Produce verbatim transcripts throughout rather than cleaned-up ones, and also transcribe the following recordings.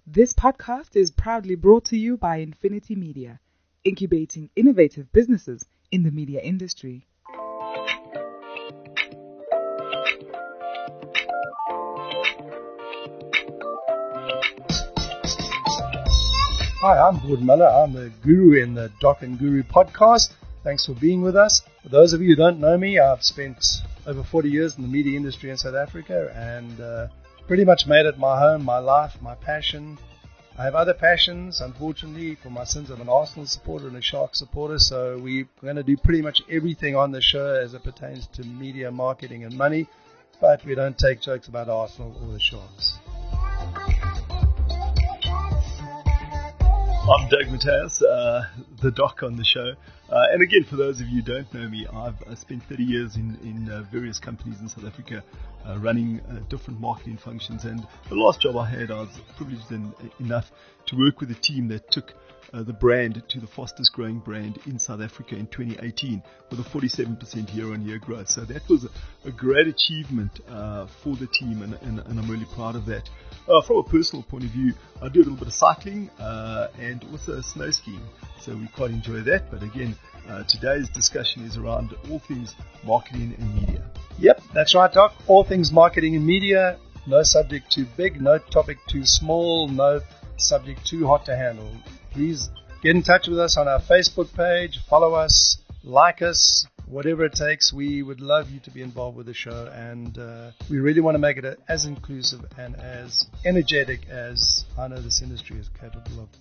This podcast is proudly brought to you by Infinity Media, incubating innovative businesses in the media industry. Hi, I'm Gordon Muller. I'm the guru in the Doc and Guru podcast. Thanks for being with us. For those of you who don't know me, I've spent over forty years in the media industry in South Africa and uh, pretty much made it my home, my life, my passion. I have other passions, unfortunately. For my sins, I'm an Arsenal supporter and a Sharks supporter, so we're going to do pretty much everything on the show as it pertains to media, marketing and money, but we don't take jokes about Arsenal or the Sharks. I'm Doug Mateus, uh, the doc on the show. Uh, and again, for those of you who don't know me, I've uh, spent thirty years in, in uh, various companies in South Africa uh, running uh, different marketing functions. And the last job I had, I was privileged en- enough to work with a team that took uh, the brand to the fastest growing brand in South Africa in twenty eighteen with a forty-seven percent year-on-year growth. So that was a, a great achievement uh, for the team, and, and, and I'm really proud of that. Uh, from a personal point of view, I do a little bit of cycling uh, and also snow skiing, so we quite enjoy that. But again, uh, today's discussion is around all things marketing and media. Yep, that's right, Doc. All things marketing and media. No subject too big, no topic too small, no subject too hot to handle. Please get in touch with us on our Facebook page, follow us, like us, whatever it takes. We would love you to be involved with the show, and uh, we really want to make it as inclusive and as energetic as I know this industry is capable of.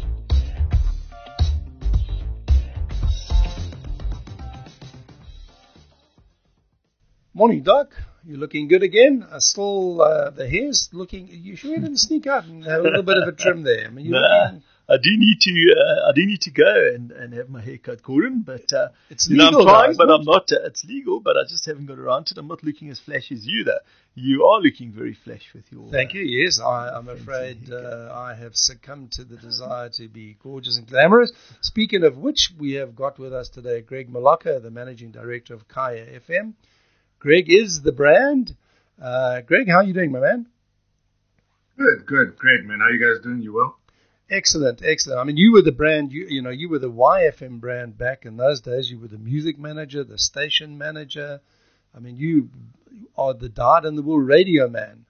Morning, Doc. You're looking good again. Uh, still, uh, the hair's looking. You sure you didn't sneak out and have a little bit of a trim there? I mean, you're Nah. looking, I do need to. Uh, I do need to go and, and have my hair cut, Gordon. But uh, It's you know, legal, I'm trying, guys, but not- I'm not. Uh, it's legal, but I just haven't got around to it. I'm not looking as flash as you, though. You are looking very flash with your. Thank uh, you. Yes, I, I'm fancy afraid haircut. uh, I have succumbed to the desire to be gorgeous and glamorous. Speaking of which, we have got with us today Greg Malacca, the managing director of Kaya F M. Greg is the brand. Uh, Greg, how are you doing, my man? Good, good, great, man. How you guys doing? You well? Excellent, excellent. I mean, you were the brand. You you know, you were the Y F M brand back in those days. You were the music manager, the station manager. I mean, you are the dyed in the wool radio man.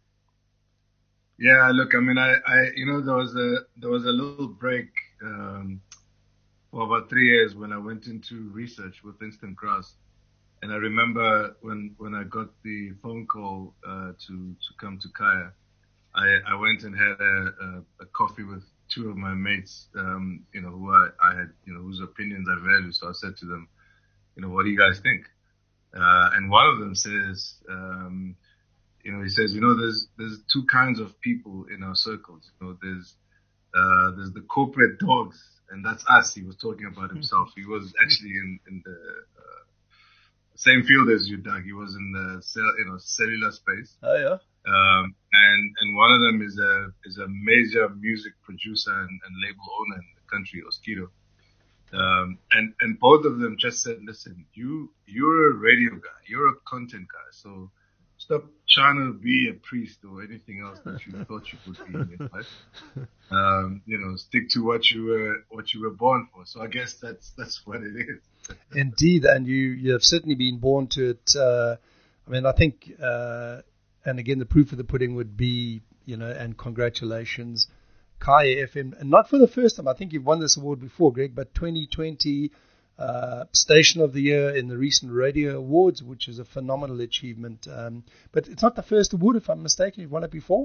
Yeah. Look, I mean, I, I, you know, there was a there was a little break um, for about three years when I went into research with Instant Grass, and I remember when when I got the phone call uh, to to come to Kaya, I, I went and had a, a, a coffee with two of my mates, um, you know, who I, I had, you know, whose opinions I value. So I said to them, you know, what do you guys think? Uh, and one of them says, um, you know, he says, you know, there's there's two kinds of people in our circles. You know, there's uh, there's the corporate dogs, and that's us. He was talking about himself. He was actually in in the uh, same field as you, Doug. He was in the cell, you know, cellular space. Oh yeah. Um, and, and one of them is a, is a major music producer and, and label owner in the country, Oskido. Um, and, and both of them just said, listen, you, you're a radio guy, you're a content guy. So stop trying to be a priest or anything else that you thought you would be in life. Um, you know, stick to what you were, what you were born for. So I guess that's, that's what it is. Indeed, and you, you have certainly been born to it. Uh, I mean, I think, uh, and again, the proof of the pudding would be, you know, and congratulations, Kaya F M, and not for the first time. I think you've won this award before, Greg, but twenty twenty uh, Station of the Year in the recent Radio Awards, which is a phenomenal achievement. Um, but it's not the first award, if I'm mistaken. You've won it before?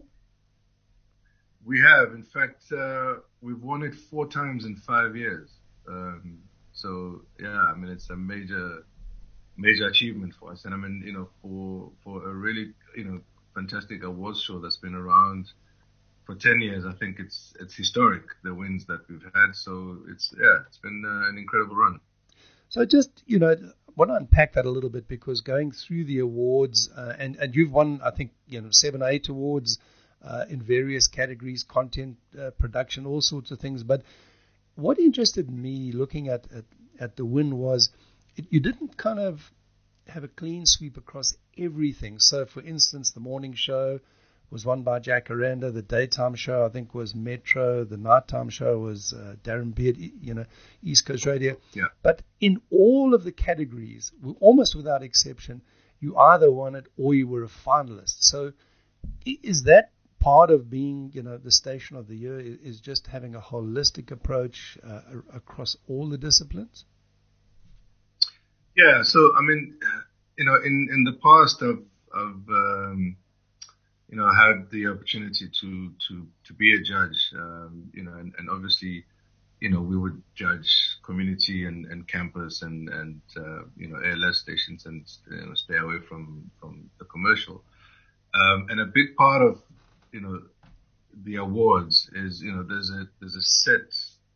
We have. In fact, uh, we've won it four times in five years. Um, so, yeah, I mean, it's a major, major achievement for us. And I mean, you know, for, for a really, you know, fantastic awards show that's been around for ten years, I think it's, it's historic, the wins that we've had. So it's, yeah, it's been uh, an incredible run. So just, you know, I want to unpack that a little bit, because going through the awards, uh, and, and you've won, I think, you know, seven or eight awards uh, in various categories, content, uh, production, all sorts of things. But what interested me looking at, at, at the win was it, you didn't kind of have a clean sweep across everything. So, for instance, the morning show, was won by Jacaranda. The daytime show, I think, was Metro. The nighttime show was uh, Darren Beard, you know, East Coast Radio. Yeah. But in all of the categories, almost without exception, you either won it or you were a finalist. So is that part of being, you know, the station of the year, is just having a holistic approach uh, across all the disciplines? Yeah. So, I mean, you know, in, in the past of, of, um, you know, I had the opportunity to, to, to be a judge, um, you know, and, and obviously, you know, we would judge community and, and campus and, and, uh, you know, A L S stations and, you know, stay away from, from the commercial. Um, and a big part of, you know, the awards is, you know, there's a, there's a set,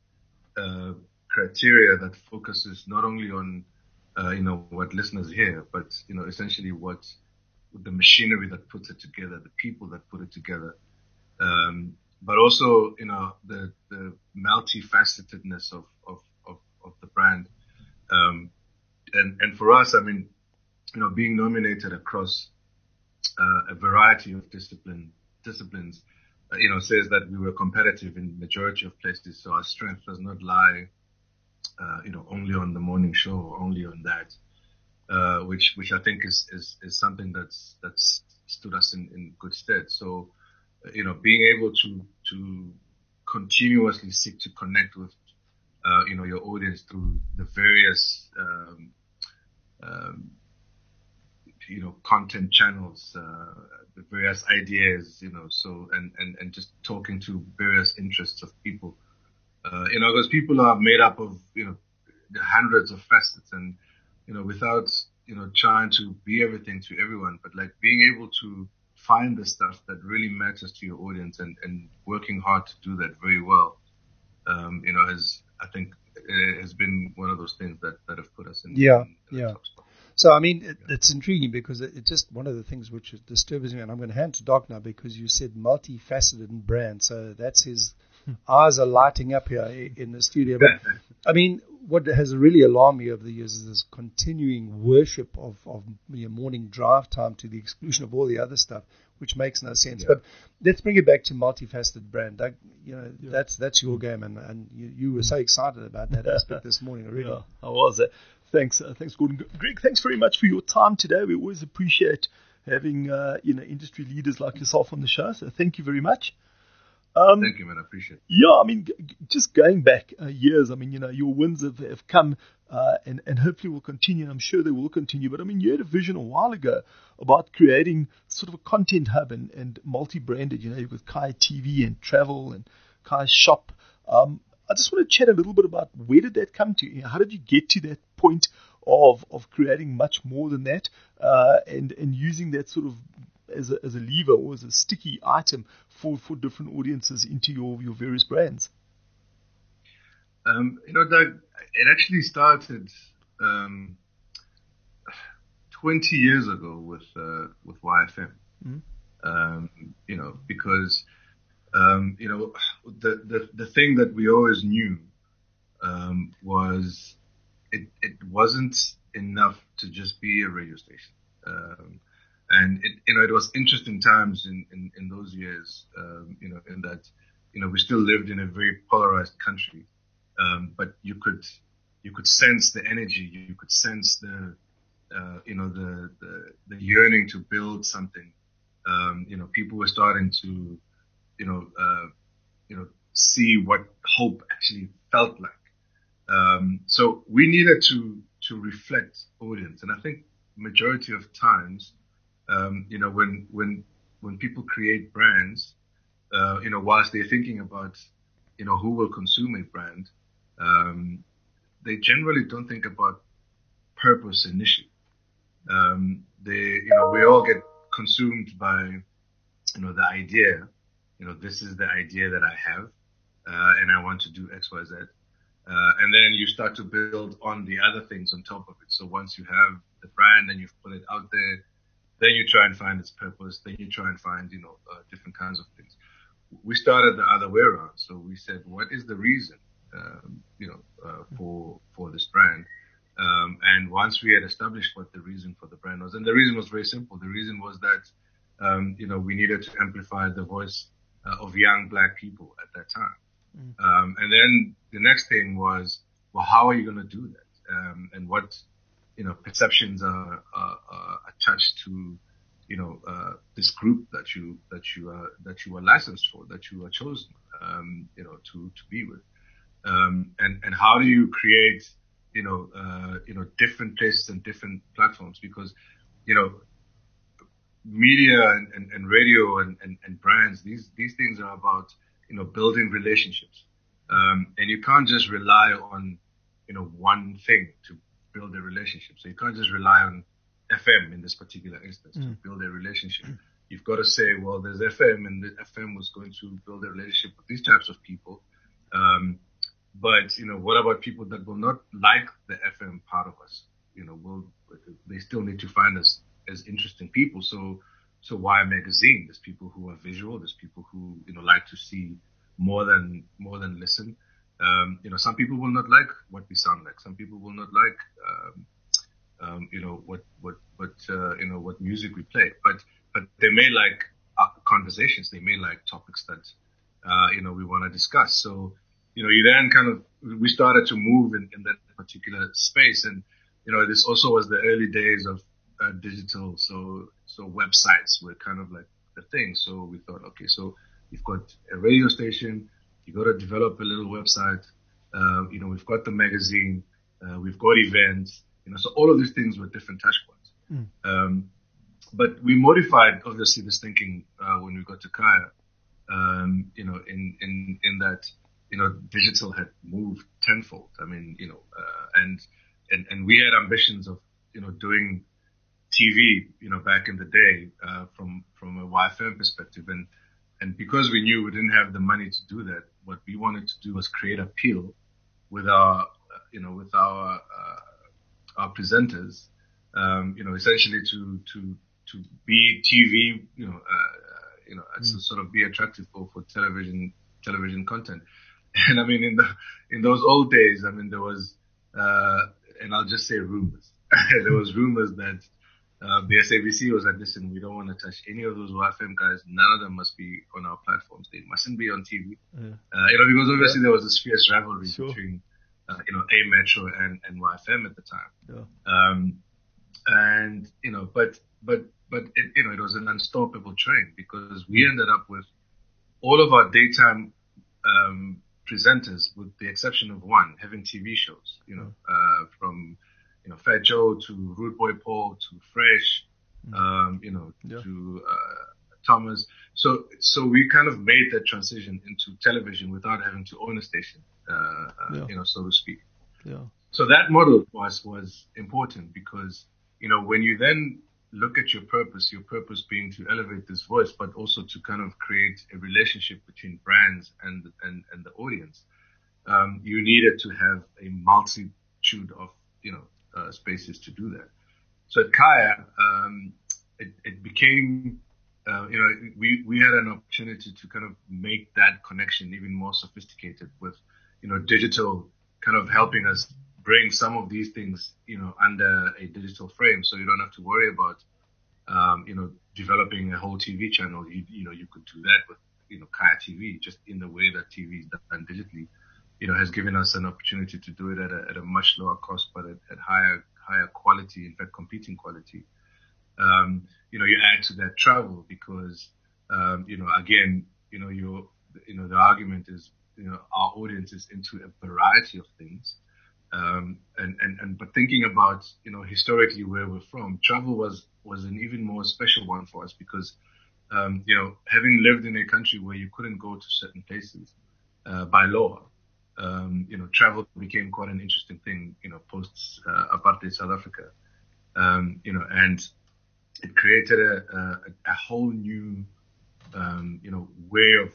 uh, criteria that focuses not only on, uh, you know, what listeners hear, but, you know, essentially what, the machinery that puts it together, the people that put it together, um, but also, you know, the, the multifacetedness of, of, of, of the brand. Um, and, and for us, I mean, you know, being nominated across, uh, a variety of discipline, disciplines, uh, you know, says that we were competitive in the majority of places. So our strength does not lie, uh, you know, only on the morning show or only on that. Uh, which, which I think is, is, is something that's, that's stood us in, in good stead. So, uh, you know, being able to, to continuously seek to connect with, uh, you know, your audience through the various, um, um, you know, content channels, uh, the various ideas, you know, so, and, and, and just talking to various interests of people, uh, you know, because people are made up of, you know, the hundreds of facets and, you know, without, you know, trying to be everything to everyone, but like being able to find the stuff that really matters to your audience and, and working hard to do that very well, um, you know, has, I think, it has been one of those things that, that have put us in, yeah, in, in yeah. the top spot. So, I mean, it, Yeah. it's intriguing because it, it's just one of the things which disturbs me, and I'm going to hand to Doc now because you said multifaceted brand, so that's his eyes are lighting up here in the studio. But, I mean, what has really alarmed me over the years is this continuing worship of, of your morning drive time to the exclusion of all the other stuff, which makes no sense. Yeah. But let's bring it back to multifaceted brand. Doug, you know, Yeah. that's that's your game, and, and you, you were so excited about that aspect this morning already. Yeah, I was. Uh, thanks, uh, thanks, Gordon. Greg, thanks very much for your time today. We always appreciate having uh, you know industry leaders like yourself on the show. So thank you very much. Um, Thank you, man. I appreciate it. Yeah, I mean, g- g- just going back uh, years, I mean, you know, your wins have, have come uh, and, and hopefully will continue. I'm sure they will continue. But I mean, you had a vision a while ago about creating sort of a content hub and, and multi-branded, you know, with Kai T V and travel and Kai Shop. Um, I just want to chat a little bit about where did that come to? You know, how did you get to that point of of creating much more than that uh, and, and using that sort of as a, as a lever or as a sticky item for, for different audiences into your, your various brands? Um, you know, Doug, it actually started um, twenty years ago with uh, with Y F M. Mm-hmm. Um, you know, because um, you know the, the the thing that we always knew um, was it it wasn't enough to just be a radio station. Um, And it, you know, it was interesting times in, in, in those years, um, you know, in that, you know, we still lived in a very polarized country. Um, but you could, you could sense the energy, you could sense the, uh, you know, the, the, the yearning to build something. Um, you know, people were starting to, you know, uh, you know, see what hope actually felt like. Um, so we needed to, to reflect audience. And I think majority of times, Um, you know, when, when, when people create brands, uh, you know, whilst they're thinking about, you know, who will consume a brand, um, they generally don't think about purpose initially. Um, they, you know, we all get consumed by, you know, the idea, you know, this is the idea that I have, uh, and I want to do X, Y, Z. Uh, and then you start to build on the other things on top of it. So once you have the brand and you've put it out there, then you try and find its purpose. Then you try and find, you know, uh, different kinds of things. We started the other way around. So we said, what is the reason, um, you know, uh, for for this brand? Um, and once we had established what the reason for the brand was, and the reason was very simple. The reason was that um, you know, we needed to amplify the voice uh, of young black people at that time. Mm. Um, and then the next thing was, well, how are you going to do that? Um, and what, you know, perceptions are, are, are attached to, you know, uh, this group that you, that you are, that you are licensed for, that you are chosen, um, you know, to, to be with. Um, and, and how do you create, you know, uh, you know, different places and different platforms? Because, you know, media and, and, and radio and, and, and brands, these, these things are about, you know, building relationships. Um, and you can't just rely on, you know, one thing to build a relationship. So you can't just rely on F M in this particular instance mm. to build a relationship. You've got to say, well, there's F M, and the F M was going to build a relationship with these types of people. Um, but, you know, what about people that will not like the F M part of us? You know, will they still need to find us as interesting people? So, so why a magazine? There's people who are visual. There's people who, you know, like to see more than, more than listen. Um, you know, some people will not like what we sound like. Some people will not like, um, um, you know, what, what, what, uh, you know, what music we play. But, but they may like uh, conversations. They may like topics that, uh, you know, we want to discuss. So, you know, you then kind of, we started to move in, in that particular space. And, you know, this also was the early days of uh, digital. So, so websites were kind of like the thing. So we thought, okay, so you've got a radio station. You got to develop a little website. Uh, you know, we've got the magazine. Uh, we've got events. You know, so all of these things were different touch points. Mm. Um, but we modified, obviously, this thinking uh, when we got to Kaya. Um, you know, in in in that, you know, digital had moved tenfold. I mean, you know, uh, and and and we had ambitions of, you know, doing T V, you know, back in the day uh, from from a Y F M perspective, and and because we knew we didn't have the money to do that, what we wanted to do was create appeal with our, uh, you know, with our uh, our presenters, um, you know, essentially to to to be T V, you know, uh, you know, mm. to sort of be attractive for, for television television content. And I mean, in the in those old days, I mean, there was, uh, and I'll just say rumors. There was rumors that uh, the S A B C was like, listen, we don't want to touch any of those Y F M guys. None of them must be on our platforms. They mustn't be on T V. Yeah. Uh, you know, because obviously yeah. there was this fierce rivalry sure. between, uh, you know, A Metro and, and Y F M at the time. Yeah. Um, and, you know, but, but, but, it, you know, it was an unstoppable train because we ended up with all of our daytime, um, presenters, with the exception of one, having T V shows, you know, uh, from, you know, Fat Joe to Rude Boy Paul to Fresh, um, you know, yeah. to, uh, Thomas. So, so we kind of made that transition into television without having to own a station, uh, uh yeah. you know, so to speak. Yeah. So that model was, was important because, you know, when you then look at your purpose, your purpose being to elevate this voice, but also to kind of create a relationship between brands and, and, and the audience, um, you needed to have a multitude of, you know, uh, spaces to do that. So at Kaya, um, it, it became, uh, you know, we, we had an opportunity to kind of make that connection even more sophisticated with, you know, digital kind of helping us bring some of these things, you know, under a digital frame. So you don't have to worry about, um, you know, developing a whole T V channel. You, you know, you could do that with, you know, Kaya T V, just in the way that T V is done digitally, you know, has given us an opportunity to do it at a, at a much lower cost, but at, at higher, higher quality, in fact, competing quality. Um, you know, you add to that travel because, um, you know, again, you know, your, you know, the argument is, you know, our audience is into a variety of things. Um, and, and, and, but thinking about, you know, historically where we're from, travel was, was an even more special one for us because, um, you know, having lived in a country where you couldn't go to certain places, uh, by law, um, you know, travel became quite an interesting thing, you know, post, uh, apartheid South Africa. Um, you know, and it created a, a, a whole new, um, you know, way of,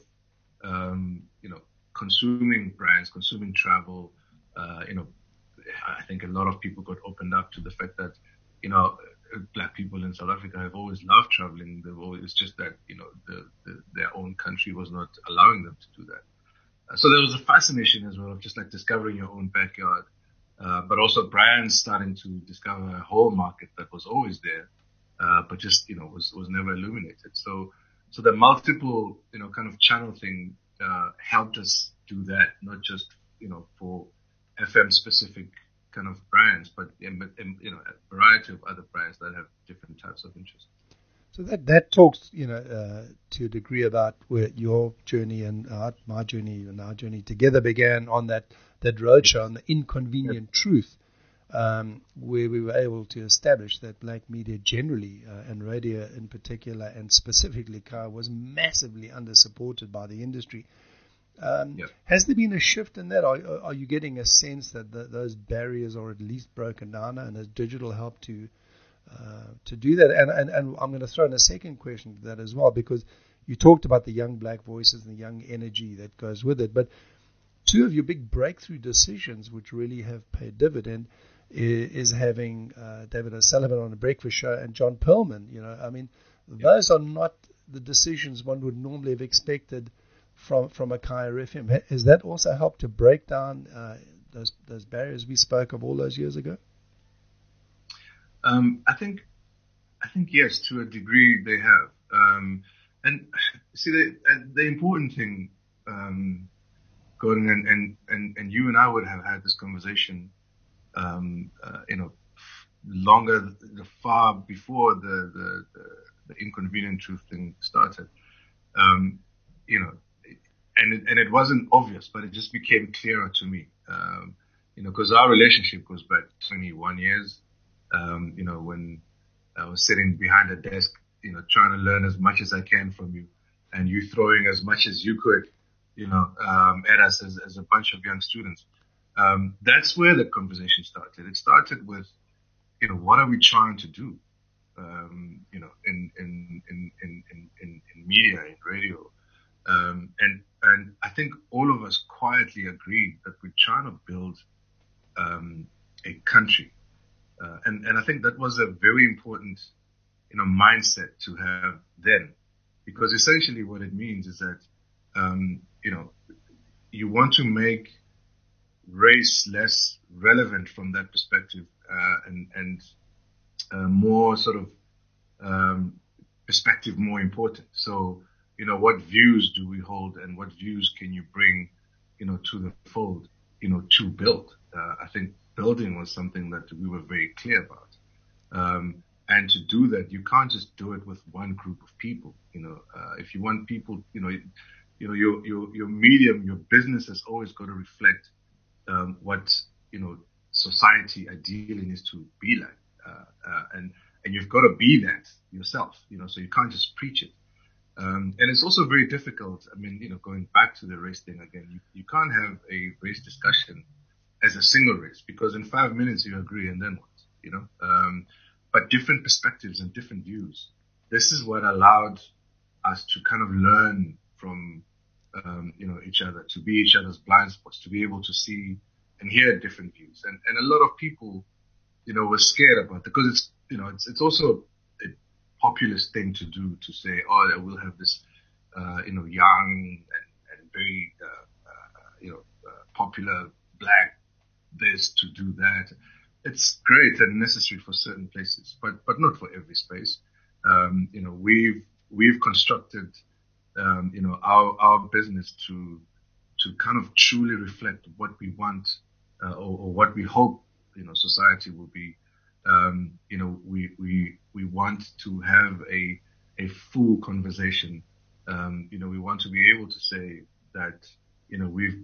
um, you know, consuming brands, consuming travel, uh, you know, I think a lot of people got opened up to the fact that, you know, black people in South Africa have always loved traveling. They've always, it's just that, you know, the, the, their own country was not allowing them to do that. Uh, so there was a fascination as well of just like discovering your own backyard, uh, but also brands starting to discover a whole market that was always there. uh, but just, you know, was, was never illuminated. So, so the multiple, you know, kind of channel thing, uh, helped us do that, not just, you know, for F M specific kind of brands, but, in, in, you know, a variety of other brands that have different types of interest. So that, that talks, you know, uh, to a degree about where your journey and our, my journey and our journey together began on that, that roadshow on the Inconvenient yes. Truth, um, where we were able to establish that black media generally, uh, and radio in particular, and specifically Kaya, was massively under-supported by the industry. Um, yep. Has there been a shift in that? Are, are you getting a sense that the, those barriers are at least broken down, and has digital helped to Uh, to do that? And, and, and I'm going to throw in a second question to that as well, because you talked about the young black voices and the young energy that goes with it. But two of your big breakthrough decisions, which really have paid dividend, is, is having uh, David O'Sullivan on the Breakfast Show and John Perlman. You know, I mean, yeah. those are not the decisions one would normally have expected from from a Kaya F M. Has that also helped to break down uh, those those barriers we spoke of all those years ago? Um, I think, I think yes, to a degree they have. Um, and see, the, the important thing, um, Gordon, and, and, and, and you and I would have had this conversation, um, uh, you know, longer, the far before the, the, the, the Inconvenient Truth thing started. Um, you know, and it, and it wasn't obvious, but it just became clearer to me. Um, you know, because our relationship goes back twenty-one years. Um, you know, when I was sitting behind a desk, you know, trying to learn as much as I can from you, and you throwing as much as you could, you know, um, at us as, as a bunch of young students. Um, that's where the conversation started. It started with, you know, what are we trying to do, um, you know, in, in, in, in, in, in media, in radio. Um, and, and I think all of us quietly agreed that we're trying to build, um, a country. Uh, and, and I think that was a very important, you know, mindset to have then, because essentially what it means is that, um, you know, you want to make race less relevant from that perspective, uh, and, and, uh, more sort of, um, perspective more important. So, you know, what views do we hold and what views can you bring, you know, to the fold, you know, to build? Uh, I think building was something that we were very clear about. Um, and to do that, you can't just do it with one group of people. You know, uh, if you want people, you know, you know, your, your, your medium, your business has always got to reflect, um, what, you know, society ideally needs to be like. Uh, uh, and, and you've got to be that yourself, you know, so you can't just preach it. Um, and it's also very difficult. I mean, you know, going back to the race thing again, you, you can't have a race discussion as a single race, because in five minutes you agree and then what, you know, um, but different perspectives and different views. This is what allowed us to kind of learn from, um, you know, each other, to be each other's blind spots, to be able to see and hear different views. And, and a lot of people, you know, were scared about it, because it's, you know, it's, it's also a populist thing to do, to say, oh, I will have this, uh, you know, young and, and very, uh, uh, you know, uh, popular black this to do that. It's great and necessary for certain places, but but not for every space. Um, you know, we've we've constructed, um, you know, our our business to to kind of truly reflect what we want, uh, or, or what we hope, you know, society will be. Um, you know, we we we want to have a a full conversation. Um, you know, we want to be able to say that, you know, we've,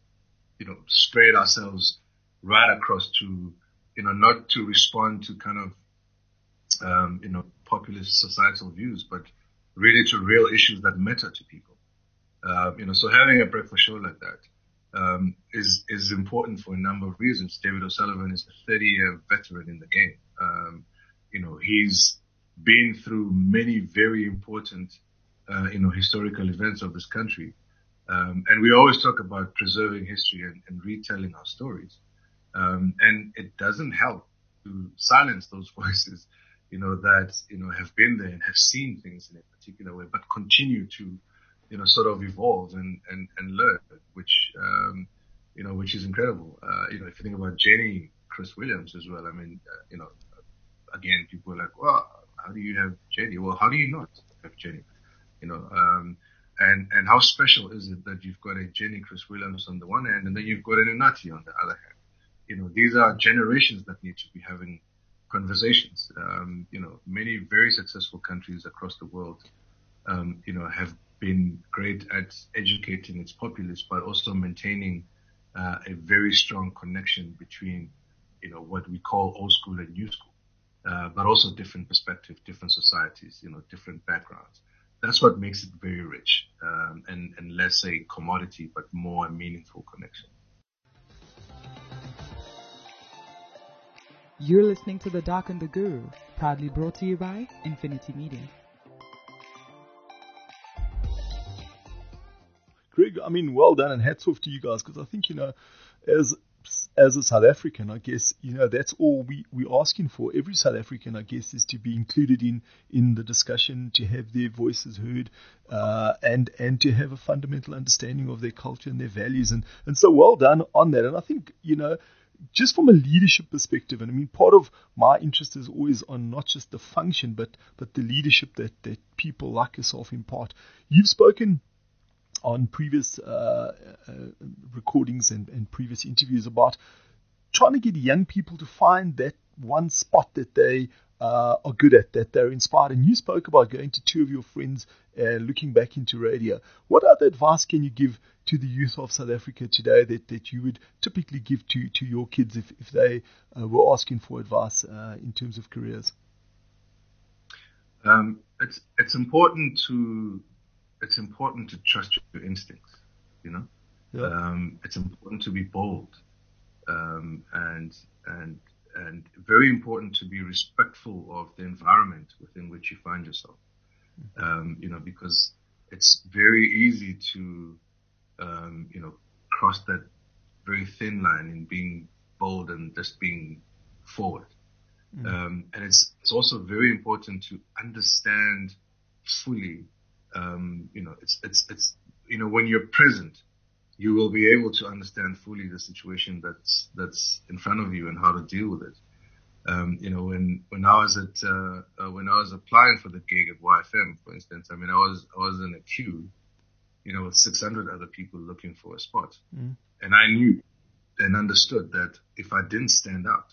you know, spread ourselves right across to, you know, not to respond to kind of, um, you know, populist societal views, but really to real issues that matter to people. Uh, you know, so having a breakfast show like that, um, is, is important for a number of reasons. David O'Sullivan is a thirty year veteran in the game. Um, you know, he's been through many very important, uh, you know, historical events of this country. Um, and we always talk about preserving history and, and retelling our stories. Um, and it doesn't help to silence those voices, you know, that, you know, have been there and have seen things in a particular way, but continue to, you know, sort of evolve and, and, and learn, which, um, you know, which is incredible. Uh, you know, if you think about Jenny Chris Williams as well, I mean, uh, you know, again, people are like, well, how do you have Jenny? Well, how do you not have Jenny? You know, um, and, and how special is it that you've got a Jenny Chris Williams on the one hand, and then you've got an Unati on the other hand? You know, these are generations that need to be having conversations. Um, you know, many very successful countries across the world, um, you know, have been great at educating its populace, but also maintaining uh, a very strong connection between, you know, what we call old school and new school, uh, but also different perspectives, different societies, you know, different backgrounds. That's what makes it very rich, um, and, and less a commodity, but more a meaningful connection. You're listening to The Doc and the Guru, proudly brought to you by Infinity Media. Greg, I mean, well done and hats off to you guys, because I think, you know, as as a South African, I guess, you know, that's all we, we're asking for. Every South African, I guess, is to be included in, in the discussion, to have their voices heard, uh, and and to have a fundamental understanding of their culture and their values. And, and so well done on that. And I think, you know, just from a leadership perspective, and I mean, part of my interest is always on not just the function, but, but the leadership that, that people like yourself impart. You've spoken on previous uh, uh, recordings and, and previous interviews about trying to get young people to find that one spot that they uh, are good at, that they're inspired. And you spoke about going to two of your friends, uh, looking back into radio. What other advice can you give to the youth of South Africa today that, that you would typically give to, to your kids if, if they uh, were asking for advice uh, in terms of careers? Um, it's it's important to it's important to trust your instincts. You know, yeah. um, it's important to be bold, um, and and and very important to be respectful of the environment within which you find yourself. Um, you know, because it's very easy to um, you know cross that very thin line in being bold and just being forward. Mm. Um, and it's it's also very important to understand fully. Um, you know, it's it's it's you know when you're present, you will be able to understand fully the situation that's that's in front of you and how to deal with it. Um, you know, when when I was at uh, uh, when I was applying for the gig at Y F M, for instance, I mean, I was I was in a queue, you know, with six hundred other people looking for a spot, mm. and I knew and understood that if I didn't stand out,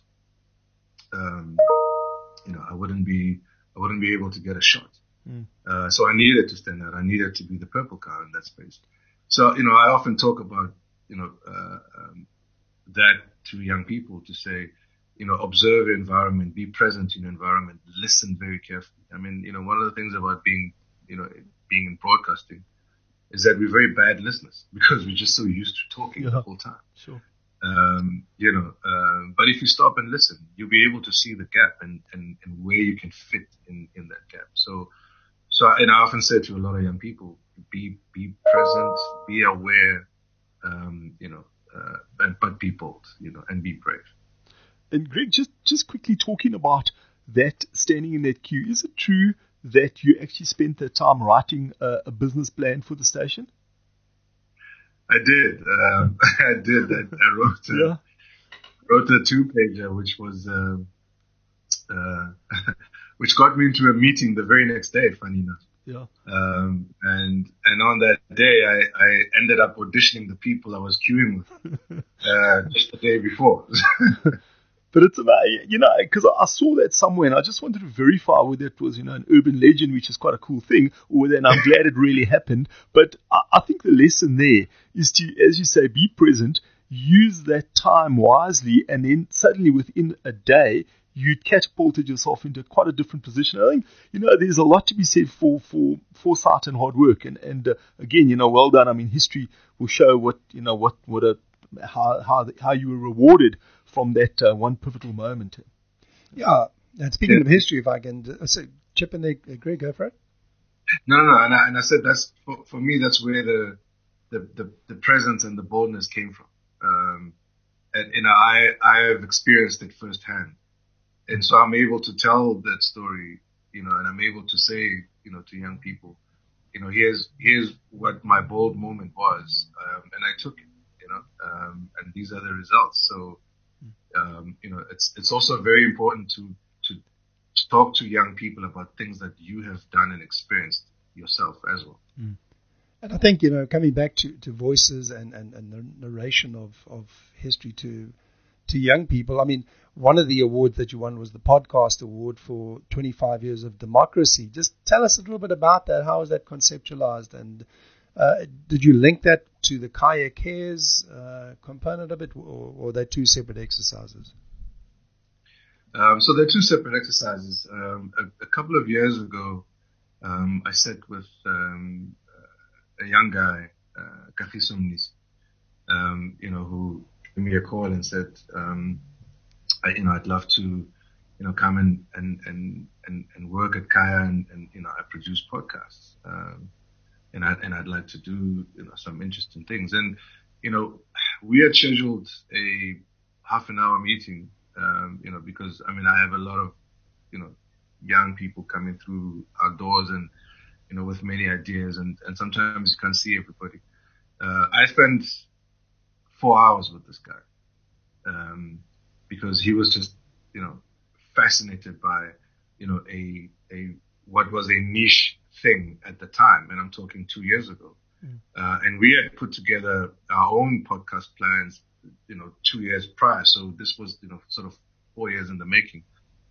um, you know, I wouldn't be I wouldn't be able to get a shot. Mm. Uh, so I needed to stand out. I needed to be the purple car in that space. So, you know, I often talk about, you know, uh, um, that to young people to say, you know, observe your environment, be present in your environment, listen very carefully. I mean, you know, one of the things about being, you know, being in broadcasting is that we're very bad listeners because we're just so used to talking yeah. the whole time. Sure. Um, you know, uh, but if you stop and listen, you'll be able to see the gap and, and, and where you can fit in, in that gap. So, So, and I often say to a lot of young people, be, be present, be aware, um, you know, uh, but, but be bold, you know, and be brave. And Greg, just, just quickly talking about that, standing in that queue, is it true that you actually spent the time writing a, a business plan for the station? I did. Um, I did. I, I wrote, a, yeah. wrote a two-pager, which was, uh, uh, which got me into a meeting the very next day, funny enough. Yeah. Um, and, and on that day, I, I ended up auditioning the people I was queuing with, uh, just the day before. But it's about, you know, because I saw that somewhere and I just wanted to verify whether it was, you know, an urban legend, which is quite a cool thing, or whether, and I'm glad it really happened. But I, I think the lesson there is to, as you say, be present, use that time wisely, and then suddenly within a day, you'd catapulted yourself into quite a different position. I think, you know, there's a lot to be said for, for foresight and hard work. And, and uh, again, you know, well done. I mean, history will show what, you know, what, what a, how, how, how you were rewarded from that uh, one pivotal moment. Yeah. And speaking yeah. of history, if I can uh, so chip in there, uh, Greg, go for it. No, no, no. And I, and I said that's, for, for me, that's where the, the, the, the presence and the boldness came from. Um, and, you know, I, I have experienced it firsthand. And so I'm able to tell that story, you know, and I'm able to say, you know, to young people, you know, here's, here's what my bold moment was. Um, and I took it, you know, um, and these are the results. So, um, you know, it's, it's also very important to, to, talk to young people about things that you have done and experienced yourself as well. Mm. And I think, you know, coming back to, to voices and, and, and the narration of, of history to to young people, I mean, one of the awards that you won was the Podcast Award for twenty-five years of democracy. Just tell us a little bit about that. How is that conceptualized? And uh, did you link that to the Kaya Cares uh, component of it, or, or are they two separate exercises? Um, so they're two separate exercises. Um, a, a couple of years ago, um, I sat with um, a young guy, uh, Kagiso Mnisi, um, you know, who gave me a call and said, um, I, you know, I'd love to, you know, come and, and, and, and, and work at Kaya and, and, you know, I produce podcasts. Um, and I, and I'd like to do, you know, some interesting things. And, you know, we had scheduled a half an hour meeting, um, you know, because, I mean, I have a lot of, you know, young people coming through our doors and, you know, with many ideas, and, and sometimes you can't see everybody. Uh, I spent four hours with this guy, um, because he was just, you know, fascinated by, you know, a, a, what was a niche thing at the time. And I'm talking two years ago. Mm. Uh, and we had put together our own podcast plans, you know, two years prior. So this was, you know, sort of four years in the making.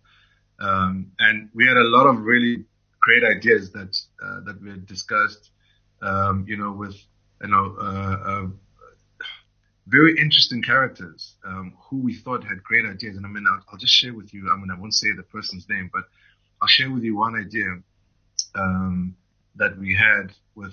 Um, and we had a lot of really great ideas that, uh, that we had discussed, um, you know, with, you know, uh, uh, very interesting characters, um, who we thought had great ideas. And I mean, I'll, I'll just share with you, I mean, I won't say the person's name, but I'll share with you one idea, um, that we had with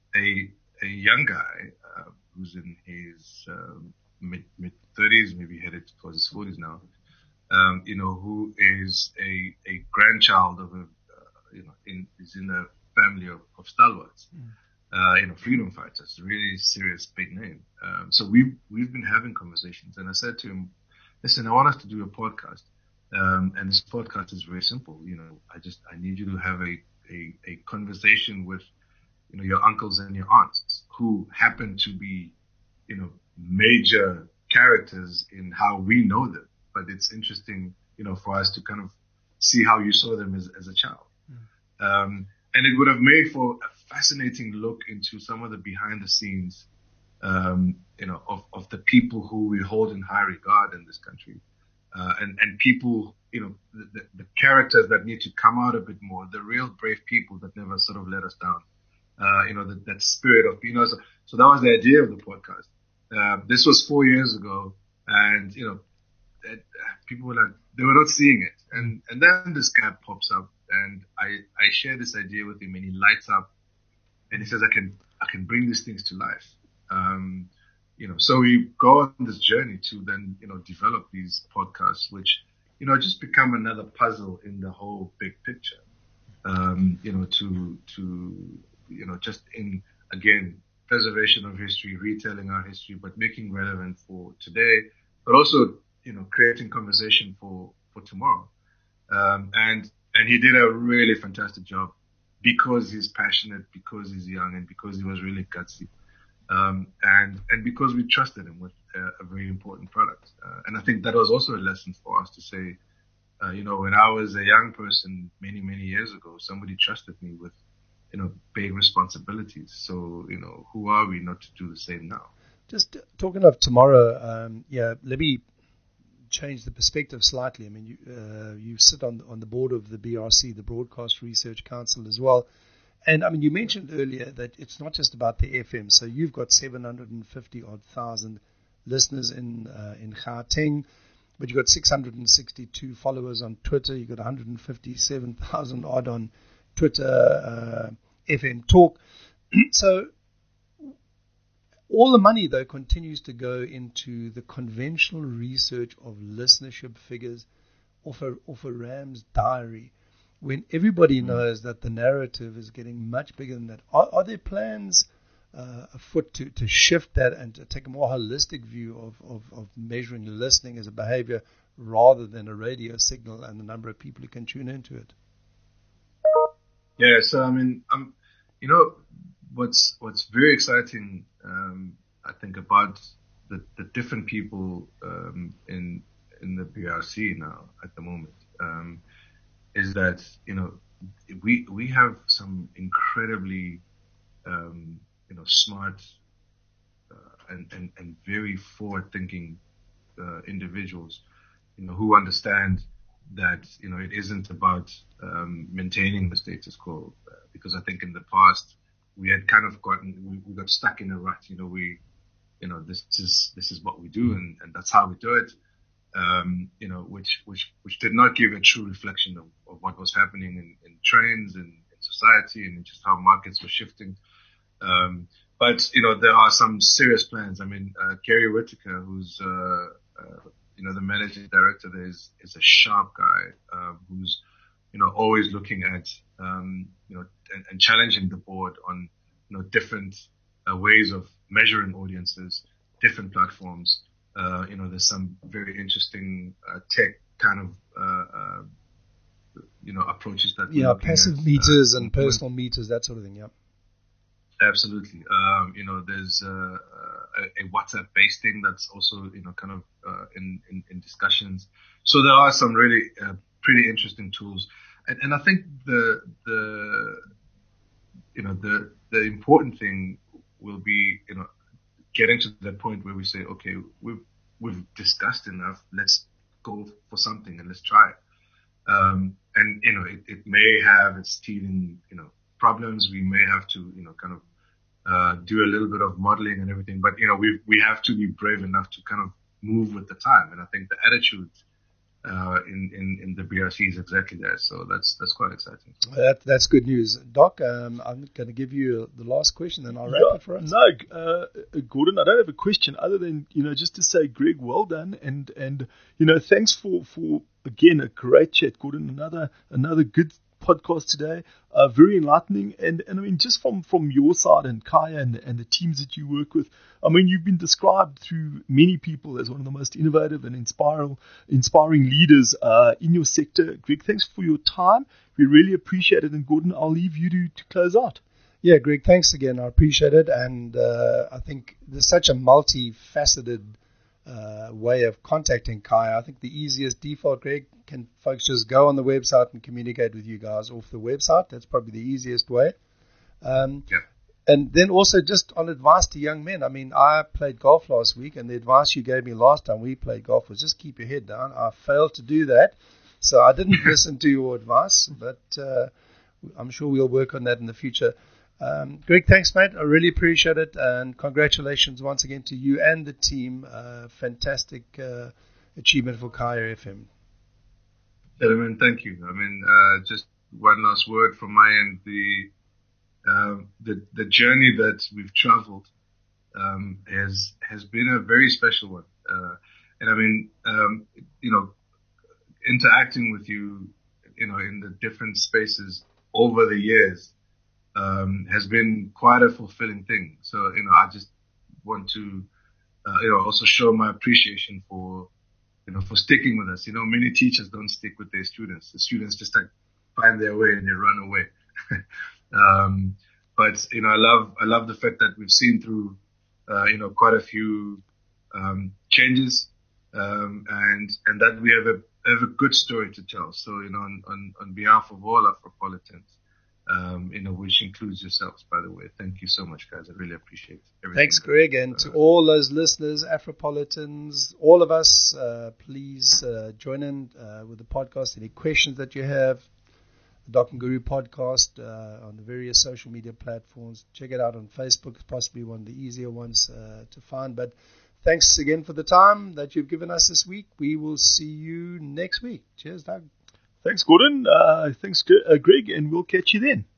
a, a young guy, uh, who's in his, um, mid, mid thirties, maybe headed towards his forties now. Um, you know, who is a, a grandchild of a, uh, you know, in, is in a family of, of stalwarts, mm. uh, you know, freedom fighters, really serious, big name. Um, so we've, we've been having conversations, and I said to him, listen, I want us to do a podcast. Um, and this podcast is very simple. You know, I just, I need you to have a, a, a conversation with, you know, your uncles and your aunts who happen to be, you know, major characters in how we know them. But it's interesting, you know, for us to kind of see how you saw them as, as a child. Mm. Um, and it would have made for a fascinating look into some of the behind the scenes, um, you know, of, of the people who we hold in high regard in this country. Uh, and, and people, you know, the, the, the characters that need to come out a bit more, the real brave people that never sort of let us down. Uh, you know, that, that spirit of, you know, so, so that was the idea of the podcast. Uh, this was four years ago, and, you know, That, uh, people were like, they were not seeing it. And, and then this guy pops up, and I, I share this idea with him, and he lights up, and he says, I can, I can bring these things to life. Um, you know, so we go on this journey to then, you know, develop these podcasts, which, you know, just become another puzzle in the whole big picture. Um, you know, to, to, you know, just in, again, preservation of history, retelling our history, but making relevant for today, but also, you know, creating conversation for, for tomorrow. Um, and, and he did a really fantastic job because he's passionate, because he's young, and because he was really gutsy. Um, and, and because we trusted him with a, a very important product. Uh, and I think that was also a lesson for us to say, uh, you know, when I was a young person many, many years ago, somebody trusted me with, you know, big responsibilities. So, you know, who are we not to do the same now? Just talking of tomorrow, um, yeah, let me change the perspective slightly. I mean, you, uh, you sit on on the board of the B R C, the Broadcast Research Council, as well. And I mean, you mentioned earlier that it's not just about the F M. So you've got seven hundred fifty odd thousand listeners in uh, in Gauteng, but you've got six hundred sixty-two followers on Twitter. You've got one hundred fifty-seven thousand odd on Twitter, uh, F M Talk. So all the money, though, continues to go into the conventional research of listenership figures off a, off a Ram's diary, when everybody knows that the narrative is getting much bigger than that. Are, are there plans uh, afoot to, to shift that and to take a more holistic view of, of, of measuring listening as a behavior rather than a radio signal and the number of people who can tune into it? Yeah, so I mean, um, you know, what's what's very exciting, um, I think, about the, the different people um, in in the B R C now at the moment. Um, is that, you know, we we have some incredibly, um, you know, smart uh, and, and, and very forward-thinking uh, individuals, you know, who understand that, you know, it isn't about um, maintaining the status quo, uh, because I think in the past we had kind of gotten, we, we got stuck in a rut. You know, we, you know, this is this is what we do, and, and that's how we do it. Um, you know, which which which did not give a true reflection of, of what was happening in, in trends and in society and just how markets were shifting. Um, but you know, there are some serious plans. I mean, uh, Gary Whittaker, who's uh, uh, you know, the managing director there, is, is a sharp guy, uh, who's, you know, always looking at, um, you know, and, and challenging the board on, you know, different uh, ways of measuring audiences, different platforms. Uh, you know, there's some very interesting uh, tech kind of, uh, uh, you know, approaches that. Yeah, passive at, meters uh, and personal with, meters, that sort of thing. Yeah. Absolutely. Um, you know, there's uh, a, a WhatsApp-based thing that's also, you know, kind of uh, in, in, in discussions. So there are some really uh, pretty interesting tools, and, and I think the the you know the the important thing will be, you know, getting to that point where we say, okay, we've we've discussed enough. Let's go for something and let's try it. Um, and you know, it, it may have its teething, you know, problems. We may have to, you know, kind of uh, do a little bit of modeling and everything, but you know, we we have to be brave enough to kind of move with the time. And I think the attitude uh, in, in in the B R C is exactly that. So that's that's quite exciting. That that's good news, Doc. Um, I'm going to give you the last question, then I'll wrap yeah, it for us. No, uh, Gordon, I don't have a question other than, you know, just to say, Greg, well done, and and you know, thanks for for again a great chat, Gordon. Another another good podcast today, uh, very enlightening, and, and I mean, just from, from your side and Kaya and, and the teams that you work with, I mean, you've been described through many people as one of the most innovative and inspiring, inspiring leaders uh, in your sector. Greg, thanks for your time. We really appreciate it, and Gordon, I'll leave you to, to close out. Yeah, Greg, thanks again. I appreciate it, and uh, I think there's such a multifaceted Uh, way of contacting Kaya. I think the easiest default, Greg, can folks just go on the website and communicate with you guys off the website. That's probably the easiest way. Um, yeah. And then also just on advice to young men. I mean, I played golf last week, and the advice you gave me last time we played golf was just keep your head down. I failed to do that, so I didn't listen to your advice, but uh, I'm sure we'll work on that in the future. Um, Greg, thanks, mate. I really appreciate it, and congratulations once again to you and the team. Uh, fantastic uh, achievement for Kaya F M. Gentlemen, thank you. I mean, uh, just one last word from my end. The uh, the, the journey that we've traveled um, has has been a very special one. Uh, and I mean, um, you know, interacting with you, you know, in the different spaces over the years, Um, has been quite a fulfilling thing. So, you know, I just want to, uh, you know, also show my appreciation for, you know, for sticking with us. You know, many teachers don't stick with their students. The students just like find their way and they run away. um, but, you know, I love, I love the fact that we've seen through, uh, you know, quite a few, um, changes, um, and, and that we have a, have a good story to tell. So, you know, on, on, on behalf of all Afropolitans, Um, you know, which includes yourselves, by the way. Thank you so much, guys. I really appreciate everything. Thanks, Greg. And to all those listeners, Afropolitans, all of us, uh, please uh, join in uh, with the podcast. Any questions that you have, the Doc and Guru podcast uh, on the various social media platforms. Check it out on Facebook. It's possibly one of the easier ones uh, to find. But thanks again for the time that you've given us this week. We will see you next week. Cheers, Doug. Thanks, Gordon. Uh, thanks, uh, Greg, and we'll catch you then.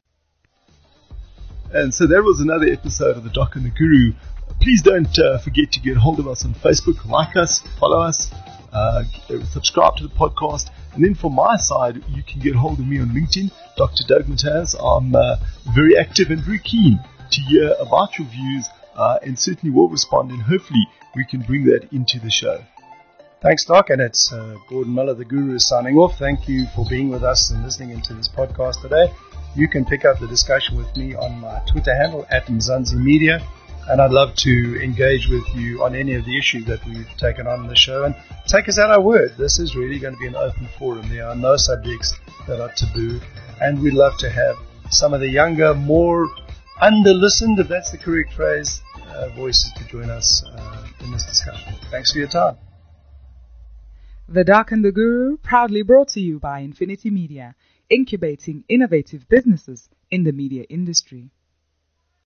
And so that was another episode of the Doc and the Guru. Please don't uh, forget to get hold of us on Facebook, like us, follow us, uh, subscribe to the podcast. And then from my side, you can get hold of me on LinkedIn, Doctor Doug Mataz. I'm uh, very active and very keen to hear about your views, uh, and certainly will respond, and hopefully we can bring that into the show. Thanks, Doc, and it's uh, Gordon Miller, the Guru, signing off. Thank you for being with us and listening into this podcast today. You can pick up the discussion with me on my Twitter handle, at Mzansi Media, And I'd love to engage with you on any of the issues that we've taken on in the show. And take us at our word. This is really going to be an open forum. There are no subjects that are taboo. And we'd love to have some of the younger, more under-listened, if that's the correct phrase, uh, voices to join us uh, in this discussion. Thanks for your time. The Doc and the Guru, proudly brought to you by Infinity Media, incubating innovative businesses in the media industry.